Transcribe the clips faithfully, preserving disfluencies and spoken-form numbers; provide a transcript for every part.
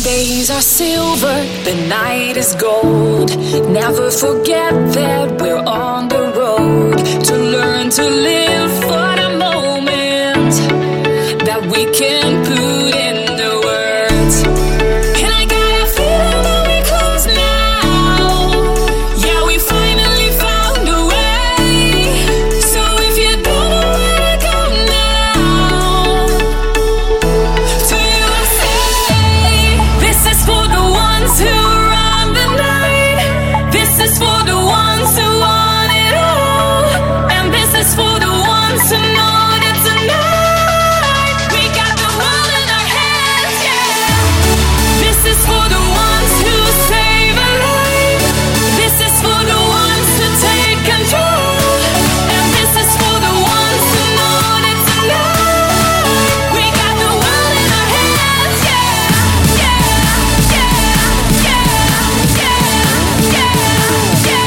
days are silver, the night is gold. Never forget that we're on the road to learn to live for the moment that we can put into words. And I got a feeling that we're close now. Yeah, we finally found a way. So if you don't know where to go now, to you I say, this is for the ones who run the night. This is for the ones who want it all. And this is for the ones who know that tonight we got the world in our hands, yeah. This is for the ones who save a life. This is for the ones who take control. And this is for the ones who know that tonight we got the world in our hands, yeah. Yeah, yeah, yeah, yeah, yeah, yeah, yeah,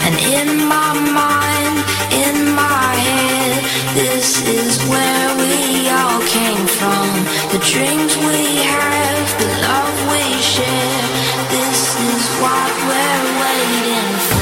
And in my mind, in my head, this is where we all came from. The dreams we have, the love we share, this is what we're waiting for.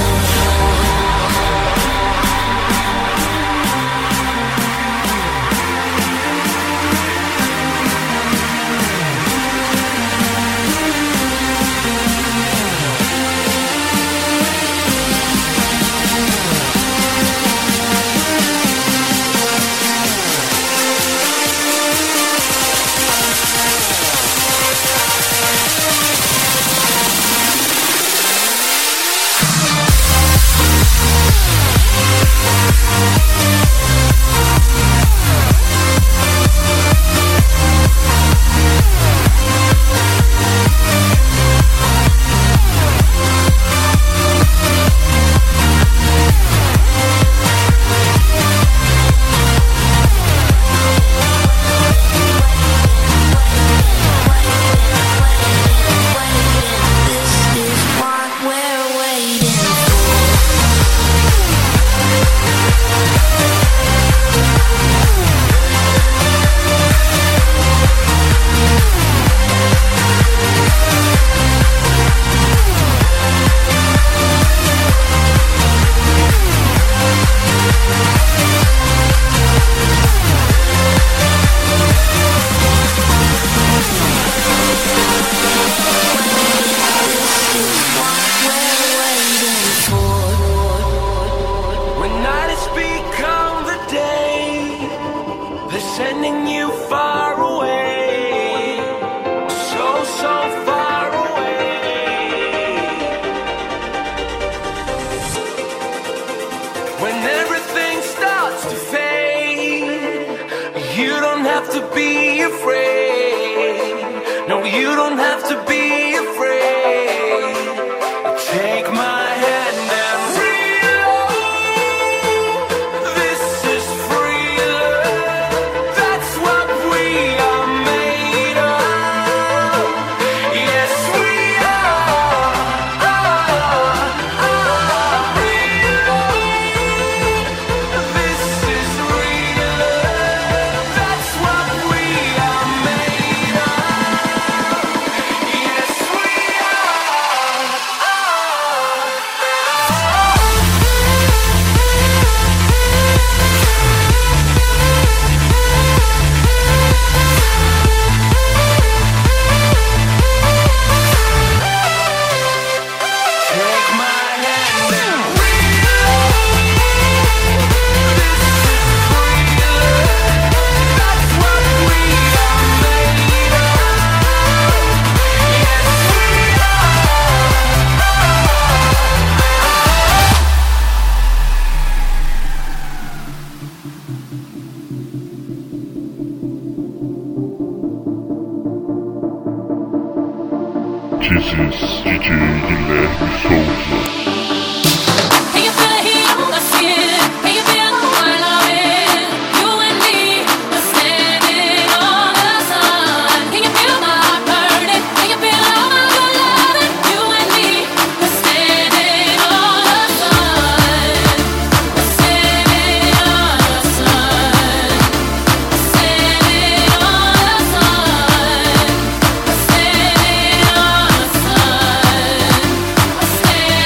Stay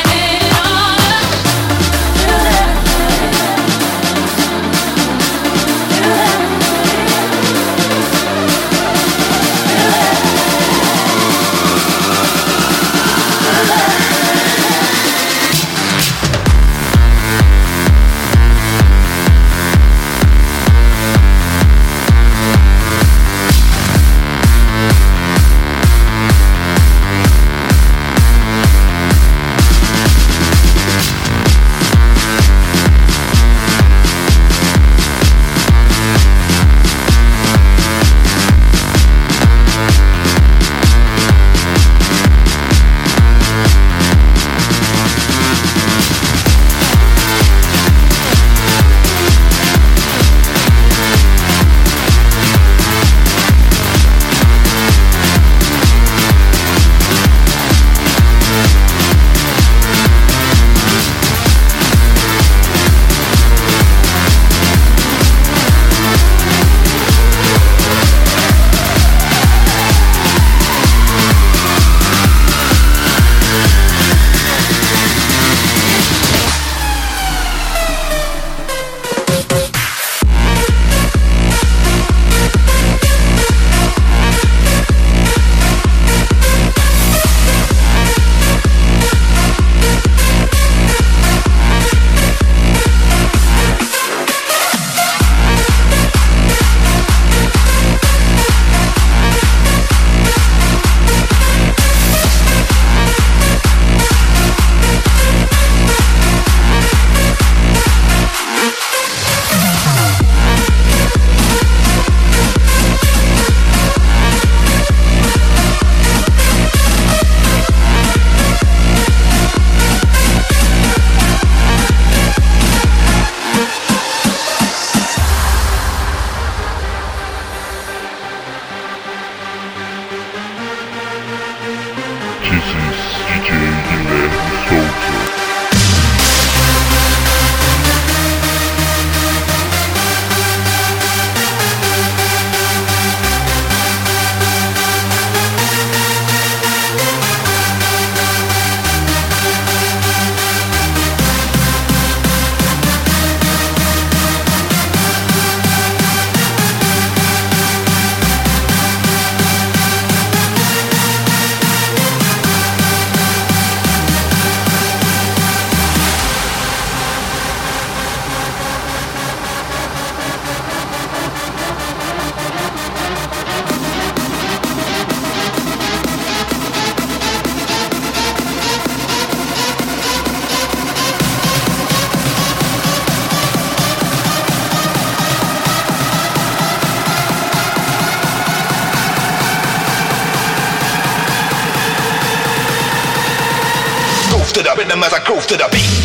rhythm as I groove to the beat.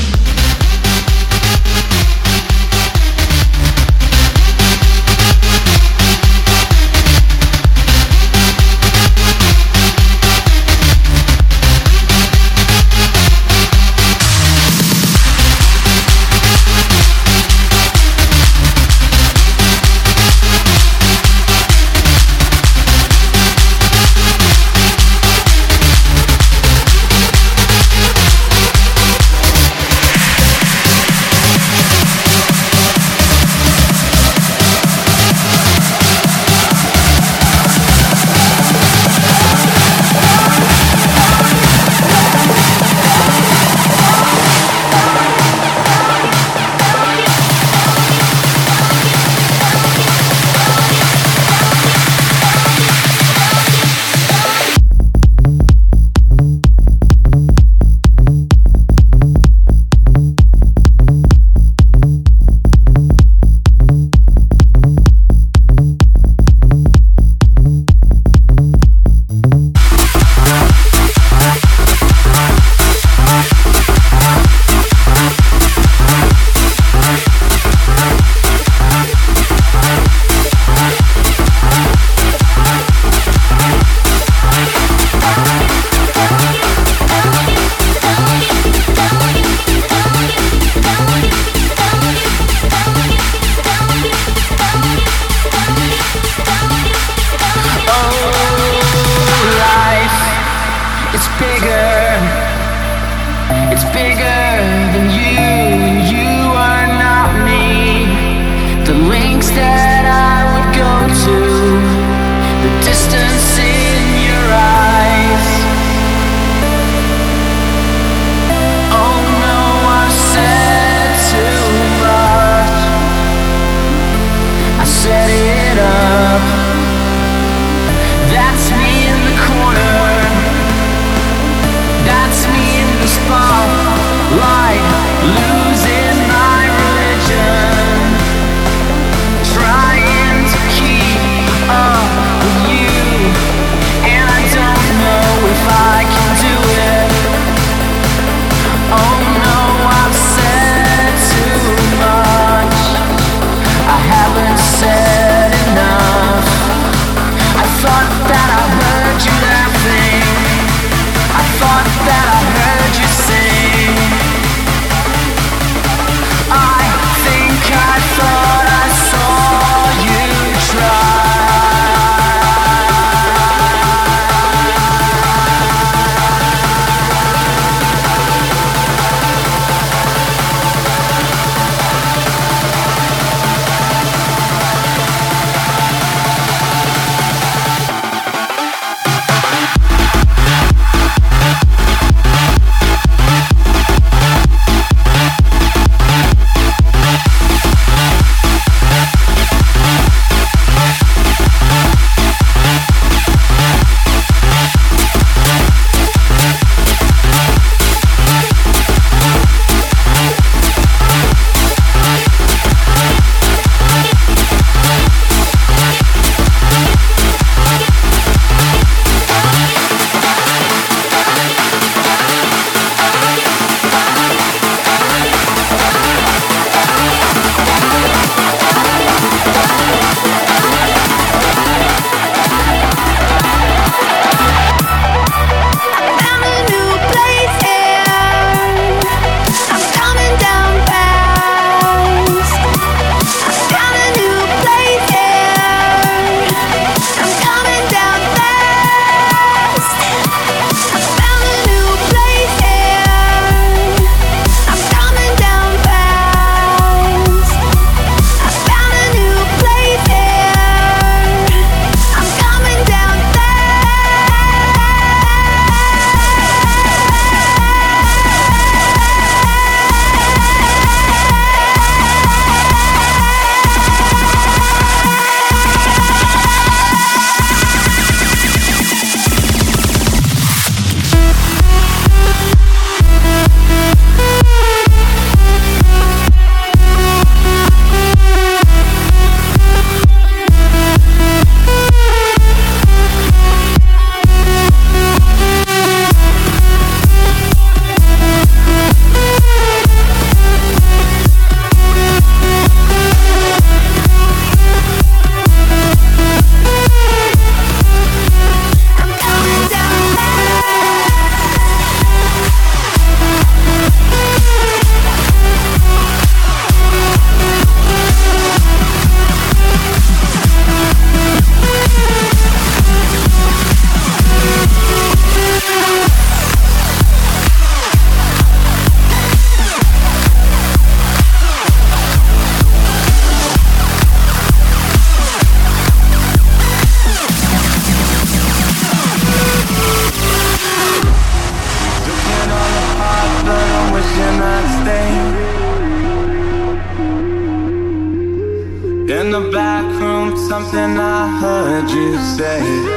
something I heard you say.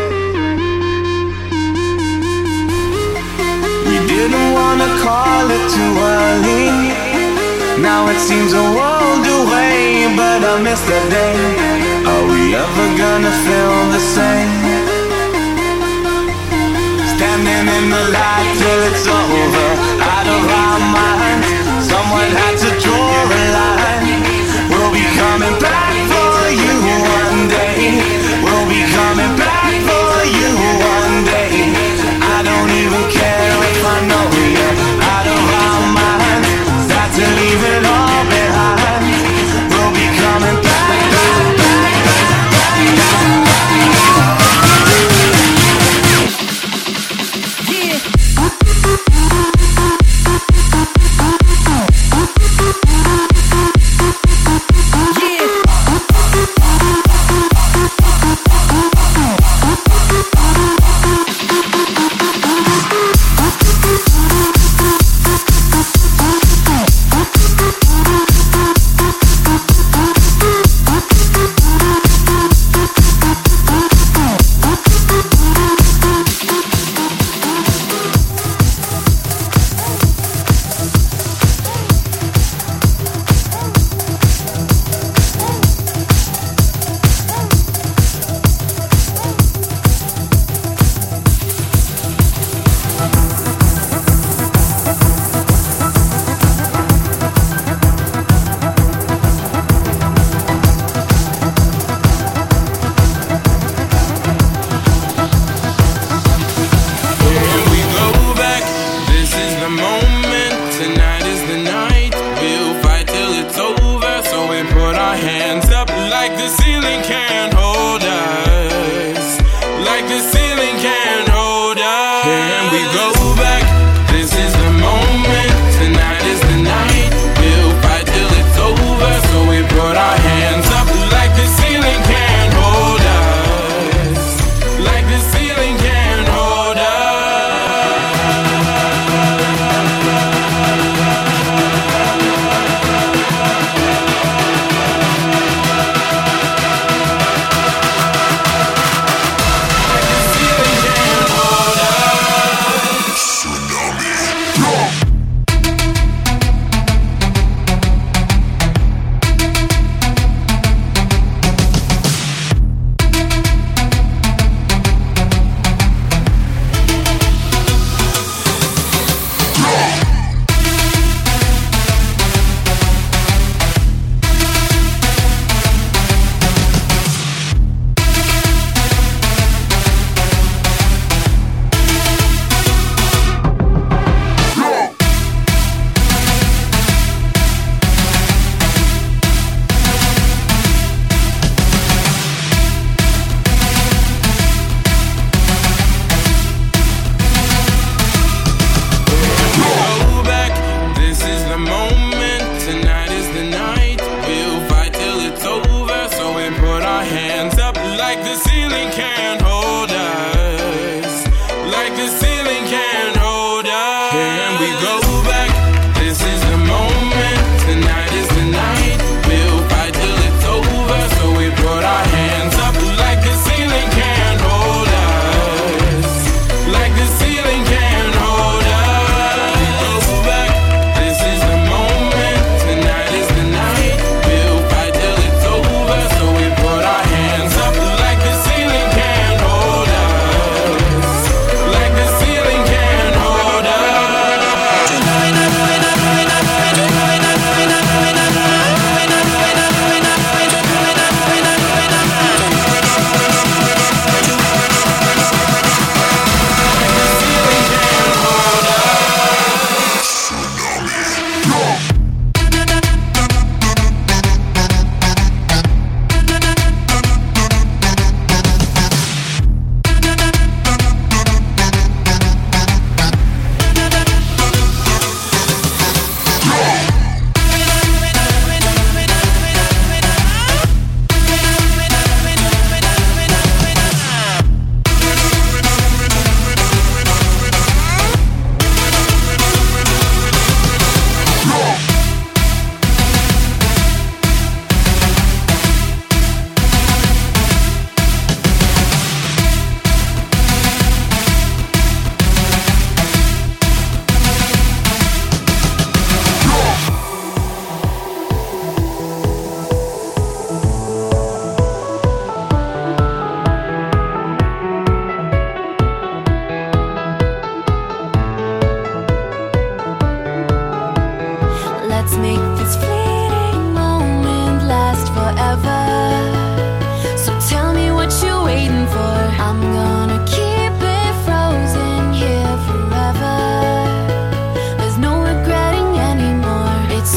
We didn't wanna call it too early. Now it seems a world away, but I miss the day. Are we ever gonna feel the same? Standing in the light till it's over, out of our minds. Someone had to draw a line. We'll be coming back for you one day. We'll be coming back for you one day. I don't even care if I know you're out of our minds. Start to leave it all behind. We'll be coming back, back, back, back, back, back. Like the ceiling can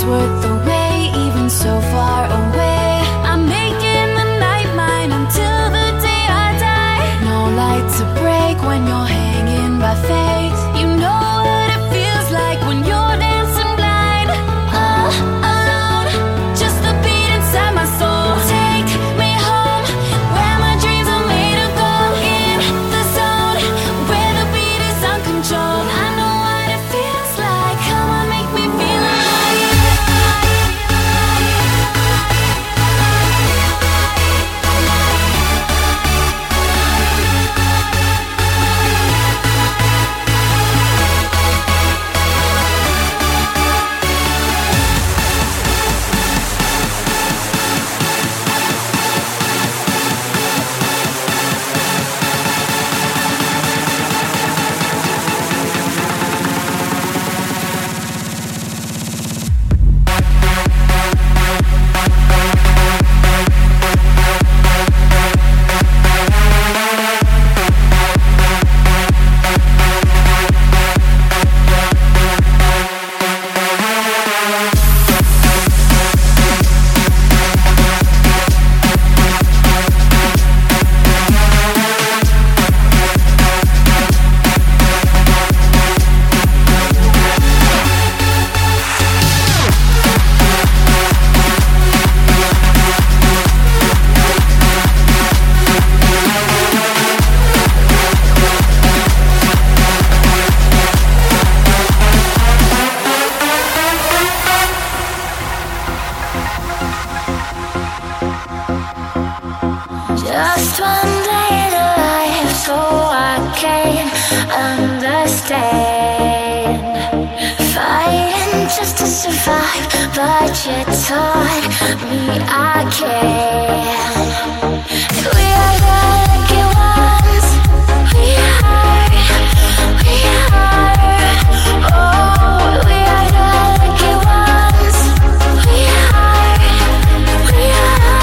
worth the wait, even so far away. I'm making the night mine until the day I die. No light to break when you're hanging by faith. You know what it feels like when you're dancing blind. All alone, just the beat inside my soul. Take me home, where my dreams are made of gold. In the zone, where the beat is uncontrolled. I know what it feels like. Come on, make me feel just one day in life, so I can understand. Fighting just to survive, but you taught me I can. We are the lucky ones. We are, we are. Oh, we are the lucky ones. We are, we are.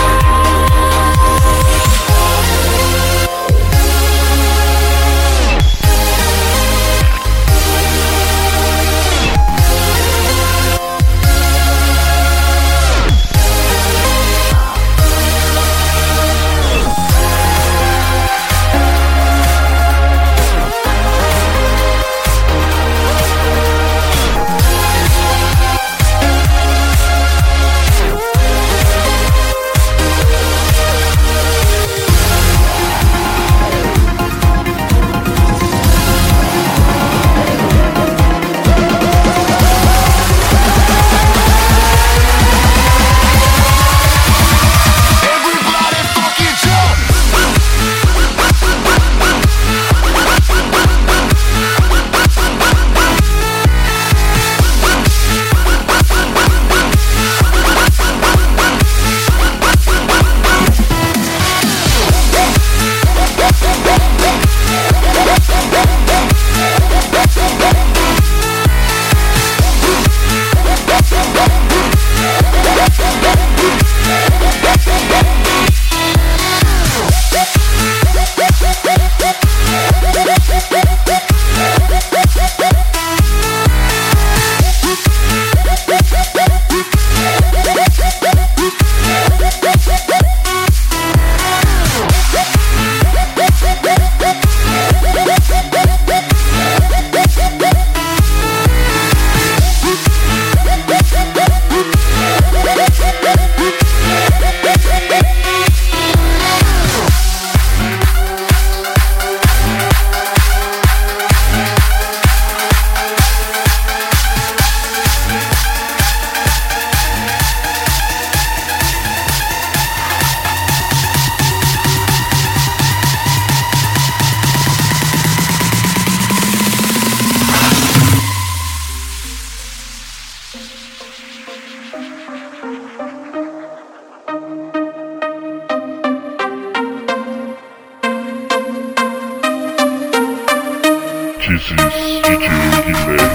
This is D J Guilherme.